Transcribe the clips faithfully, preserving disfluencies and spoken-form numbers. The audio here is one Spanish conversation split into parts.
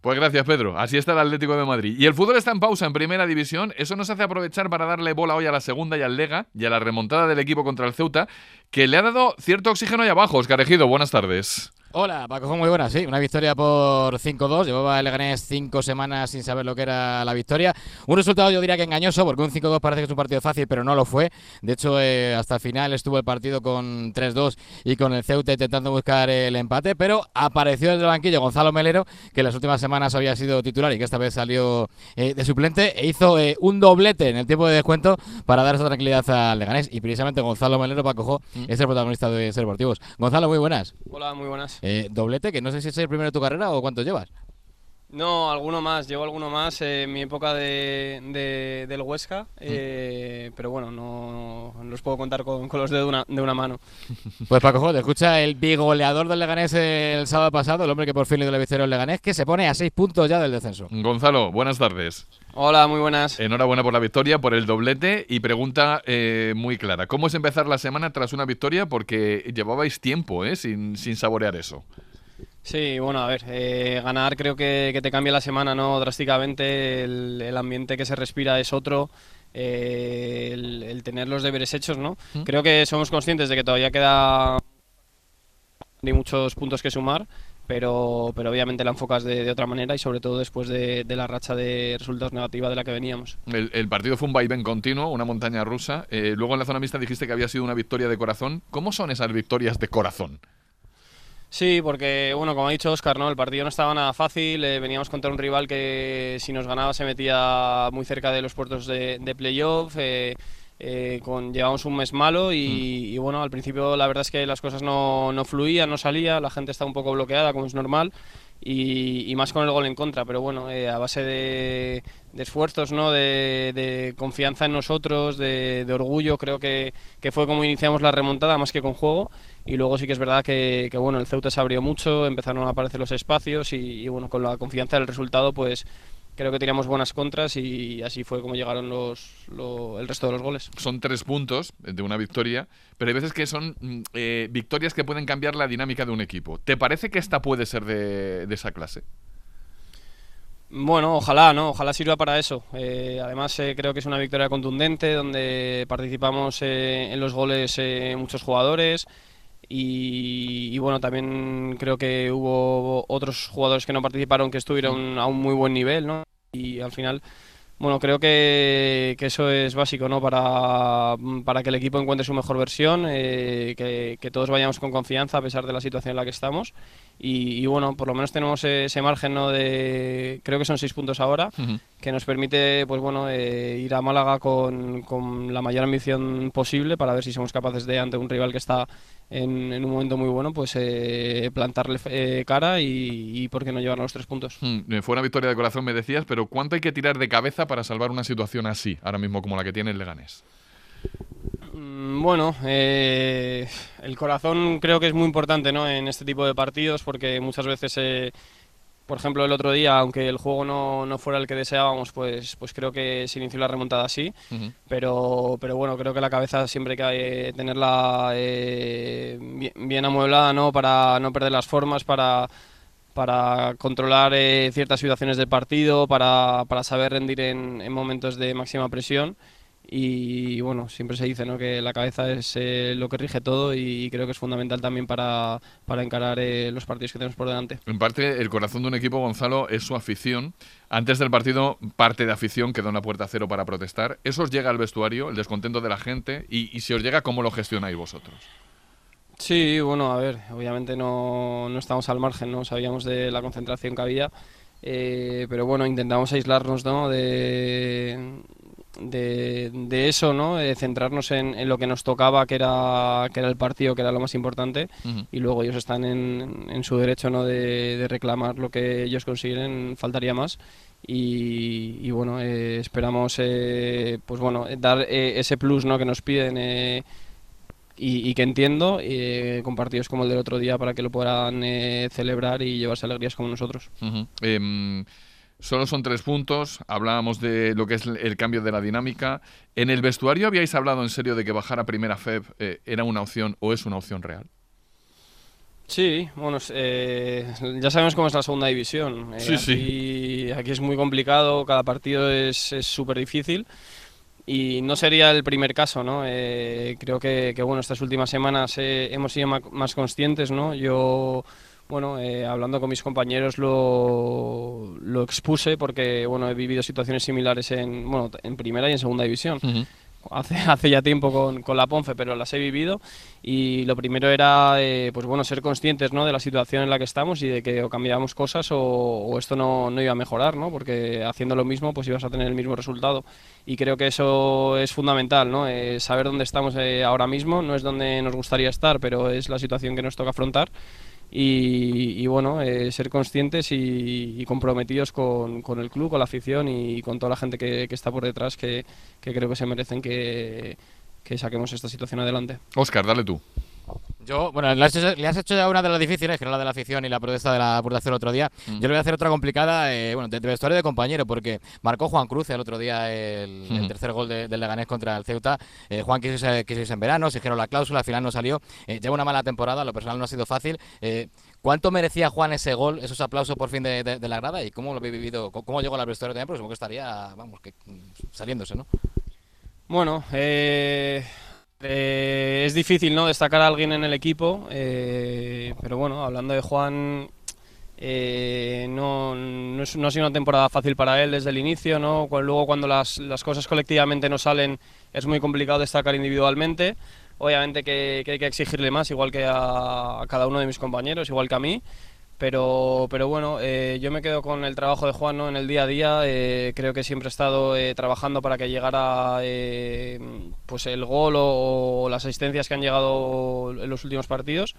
Pues gracias, Pedro. Así está el Atlético de Madrid. Y el fútbol está en pausa en Primera División. Eso nos hace aprovechar para darle bola hoy a la segunda y al Lega y a la remontada del equipo contra el Ceuta, que le ha dado cierto oxígeno ahí abajo. Óscar Ejido, buenas tardes. Hola, Paco, muy buenas, sí, una victoria por cinco dos, llevaba el Leganés cinco semanas sin saber lo que era la victoria, un resultado yo diría que engañoso, porque un cinco dos parece que es un partido fácil, pero no lo fue, de hecho eh, hasta el final estuvo el partido con tres dos y con el Ceuta intentando buscar el empate, pero apareció desde el banquillo Gonzalo Melero, que en las últimas semanas había sido titular y que esta vez salió eh, de suplente, e hizo eh, un doblete en el tiempo de descuento para dar esa tranquilidad al Leganés, y precisamente Gonzalo Melero, Paco, mm. es el protagonista de Ser Deportivos. Gonzalo, muy buenas. Hola, muy buenas. Eh, doblete, que no sé si es el primero de tu carrera o cuántos llevas. No, alguno más, llevo alguno más eh, en mi época de, de, del Huesca, eh, pero bueno, no, no los puedo contar con, con los dedos de una, de una mano. Pues Paco, te escucha el bigoleador del Leganés el sábado pasado, el hombre que por fin le dio la victoria al Leganés, que se pone a seis puntos ya del descenso. Gonzalo, buenas tardes. Hola, muy buenas. Enhorabuena por la victoria, por el doblete, y pregunta eh, muy clara. ¿Cómo es empezar la semana tras una victoria? Porque llevabais tiempo eh, sin, sin saborear eso. Sí, bueno, a ver, eh, ganar creo que, que te cambia la semana, ¿no? Drásticamente, el, el ambiente que se respira es otro, eh, el, el tener los deberes hechos, ¿no? ¿Mm? Creo que somos conscientes de que todavía queda hay muchos puntos que sumar, pero, pero obviamente la enfocas de, de otra manera y sobre todo después de, de la racha de resultados negativa de la que veníamos. El, el partido fue un vaivén continuo, una montaña rusa. Eh, luego en la zona mixta dijiste que había sido una victoria de corazón. ¿Cómo son esas victorias de corazón? Sí, porque, bueno, como ha dicho Óscar, ¿no? El partido no estaba nada fácil, eh, veníamos contra un rival que si nos ganaba se metía muy cerca de los puestos de, de playoff, eh, eh, con, llevamos un mes malo y, mm. y bueno, al principio la verdad es que las cosas no, no fluían, no salía, la gente estaba un poco bloqueada, como es normal, y, y más con el gol en contra, pero bueno, eh, a base de, de esfuerzos, ¿no? de, de confianza en nosotros, de, de orgullo, creo que, que fue como iniciamos la remontada más que con juego. Y luego sí que es verdad que, que bueno, el Ceuta se abrió mucho, empezaron a aparecer los espacios y, y bueno, con la confianza del resultado pues creo que teníamos buenas contras y así fue como llegaron los, lo, el resto de los goles. Son tres puntos de una victoria, pero hay veces que son eh, victorias que pueden cambiar la dinámica de un equipo. ¿Te parece que esta puede ser de, de esa clase? Bueno, ojalá, ¿no? Ojalá sirva para eso. Eh, además, eh, creo que es una victoria contundente donde participamos eh, en los goles eh, muchos jugadores. Y, y bueno, también creo que hubo otros jugadores que no participaron que estuvieron a un muy buen nivel, ¿no? Y al final, bueno, creo que, que eso es básico, ¿no? Para, para que el equipo encuentre su mejor versión, eh, que, que todos vayamos con confianza a pesar de la situación en la que estamos. Y, y bueno, por lo menos tenemos ese margen, ¿no? De, creo que son seis puntos ahora, uh-huh. que nos permite, pues bueno, eh, ir a Málaga con, con la mayor ambición posible para ver si somos capaces de, ante un rival que está en, en un momento muy bueno, pues eh, plantarle eh, cara y, y por qué no llevarnos los tres puntos. Mm, fue una victoria de corazón, me decías, pero ¿cuánto hay que tirar de cabeza para salvar una situación así, ahora mismo como la que tiene el Leganés? Bueno, eh, el corazón creo que es muy importante, ¿no? En este tipo de partidos porque muchas veces, eh, por ejemplo el otro día, aunque el juego no, no fuera el que deseábamos, pues, pues creo que se inició la remontada así, uh-huh. pero, pero bueno, creo que la cabeza siempre hay que tenerla eh, bien, bien amueblada, ¿no? Para no perder las formas, para... para controlar eh, ciertas situaciones del partido, para, para saber rendir en, en momentos de máxima presión. Y bueno, siempre se dice, ¿no? que la cabeza es eh, lo que rige todo y creo que es fundamental también para, para encarar eh, los partidos que tenemos por delante. En parte, el corazón de un equipo, Gonzalo, es su afición. Antes del partido, parte de afición quedó en la puerta cero para protestar. ¿Eso os llega al vestuario, el descontento de la gente? Y, y si os llega, ¿cómo lo gestionáis vosotros? Sí, bueno, a ver, obviamente no, no estamos al margen, no sabíamos de la concentración que había, eh, pero bueno, intentamos aislarnos, ¿no? de... De, de eso, ¿no? De centrarnos en, en lo que nos tocaba, que era, que era el partido, que era lo más importante, uh-huh. y luego ellos están en, en su derecho, ¿no? de, de reclamar lo que ellos consiguen, faltaría más. Y, y bueno, eh, esperamos eh, pues bueno, dar eh, ese plus, ¿no? que nos piden eh, y, y que entiendo, eh, con partidos como el del otro día para que lo puedan eh, celebrar y llevarse alegrías como nosotros. Uh-huh. Eh, Solo son tres puntos, hablábamos de lo que es el cambio de la dinámica. ¿En el vestuario habíais hablado en serio de que bajar a Primera F E B eh, era una opción o es una opción real? Sí, bueno, eh, ya sabemos cómo es la segunda división. Eh, Sí, aquí, sí. aquí es muy complicado, cada partido es súper difícil y no sería el primer caso, ¿no? Eh, creo que, que, bueno, estas últimas semanas eh, hemos sido ma- más conscientes, ¿no? Yo, bueno, eh, hablando con mis compañeros lo, lo expuse porque, bueno, he vivido situaciones similares en, bueno, en primera y en segunda división. Ujú. Hace, hace ya tiempo con, con la Ponfe, pero las he vivido y lo primero era eh, pues bueno, ser conscientes, ¿no?, de la situación en la que estamos y de que o cambiábamos cosas o, o esto no, no iba a mejorar, ¿no?, porque haciendo lo mismo pues ibas a tener el mismo resultado y creo que eso es fundamental, ¿no?, eh, saber dónde estamos eh, ahora mismo, no es donde nos gustaría estar, pero es la situación que nos toca afrontar. Y, y bueno, eh, ser conscientes y, y comprometidos con, con el club, con la afición y con toda la gente que, que está por detrás, que, que creo que se merecen que, que saquemos esta situación adelante. Óscar, dale tú. Yo, bueno, le has, hecho, le has hecho ya una de las difíciles, que era la de la afición y la protesta de la Puerta Cero el otro día. Mm. Yo le voy a hacer otra complicada, eh, bueno, de, de vestuario de compañero, porque marcó Juan Cruz el otro día el, Mm. el tercer gol de- del Leganés contra el Ceuta. Eh, Juan quiso irse, quiso irse en verano, se generó la cláusula, al final no salió. Eh, lleva una mala temporada, lo personal no ha sido fácil. Eh, ¿Cuánto merecía Juan ese gol, esos aplausos por fin de, de- de la grada? ¿Y cómo lo habéis vivido? ¿Cómo, cómo llegó al vestuario también? Porque supongo que estaría, vamos, que mm, saliéndose, ¿no? Bueno, eh, eh, es difícil, ¿no?, destacar a alguien en el equipo, eh, pero bueno, hablando de Juan, eh, no, no, es- no ha sido una temporada fácil para él desde el inicio, ¿no? Cu- Luego cuando las, las cosas colectivamente no salen es muy complicado destacar individualmente. Obviamente que, que hay que exigirle más, igual que a, a cada uno de mis compañeros, igual que a mí. Pero, pero bueno, eh, yo me quedo con el trabajo de Juan, ¿no?, en el día a día. Eh, creo que siempre he estado eh, trabajando para que llegara eh, pues el gol o, o las asistencias que han llegado en los últimos partidos.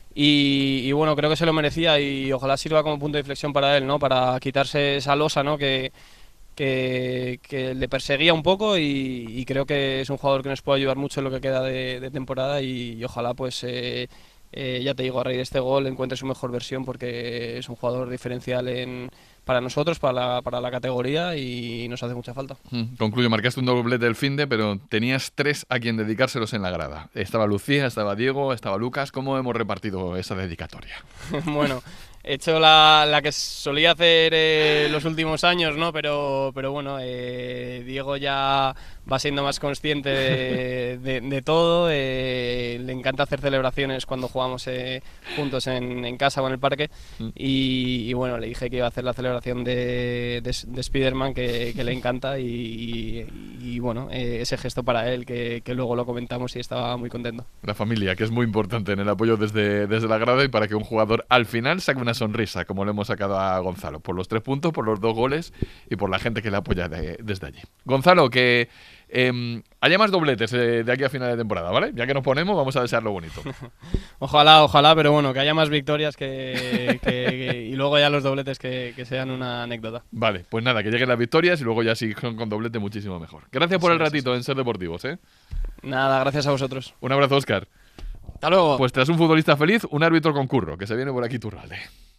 Y, y bueno, creo que se lo merecía y ojalá sirva como punto de inflexión para él, ¿no?, para quitarse esa losa, ¿no?, que, que, que le perseguía un poco y, y creo que es un jugador que nos puede ayudar mucho en lo que queda de, de temporada y, y ojalá pues eh, eh, ya te digo, a raíz de este gol encuentre su mejor versión porque es un jugador diferencial en, para nosotros, para la, para la categoría y nos hace mucha falta. Mm. Concluyo, marcaste un doblete del finde, pero tenías tres a quien dedicárselos en la grada. Estaba Lucía, estaba Diego, estaba Lucas. ¿Cómo hemos repartido esa dedicatoria? Bueno, he hecho la, la que solía hacer eh, los últimos años, ¿no? Pero, pero bueno, eh, Diego ya va siendo más consciente de, de- de todo. Eh, le encanta hacer celebraciones cuando jugamos eh, juntos en, en casa o en el parque. Mm. Y, y bueno, le dije que iba a hacer la celebración de, de, de Spiderman, que, que le encanta. Y, y- y bueno, eh, ese gesto para él, que, que luego lo comentamos y estaba muy contento. La familia, que es muy importante en el apoyo desde, desde la grada y para que un jugador al final saque una sonrisa, como le hemos sacado a Gonzalo, por los tres puntos, por los dos goles y por la gente que le apoya de- desde allí. Gonzalo, que eh, haya más dobletes eh, de aquí a final de temporada, ¿vale? Ya que nos ponemos, vamos a desear lo bonito. Ojalá, ojalá, pero bueno, que haya más victorias que, que- que- y luego ya los dobletes que, que sean una anécdota. Vale, pues nada, que lleguen las victorias y luego ya sí con, con doblete muchísimo mejor. Gracias por Eso el es, ratito en Ser Deportivos, ¿eh? Nada, gracias a vosotros. Un abrazo, Óscar. Hasta luego. Pues tras un futbolista feliz, un árbitro con curro, que se viene por aquí Turralde.